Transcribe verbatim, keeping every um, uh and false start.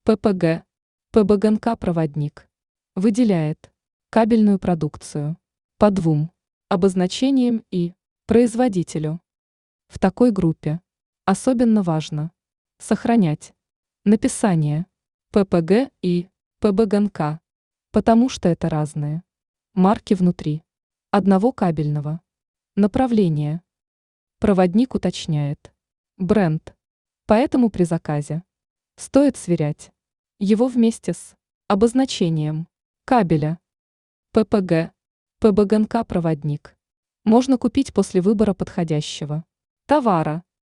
ППГ, ПБГНК-проводник, выделяет кабельную продукцию по двум обозначениям и производителю. В такой группе особенно важно сохранять написание ППГ и ПБГНК, потому что это разные марки внутри одного кабельного направления. Проводник уточняет бренд, поэтому при заказе стоит сверять его вместе с обозначением кабеля. ППГ, ПБГНК-проводник можно купить после выбора подходящего товара.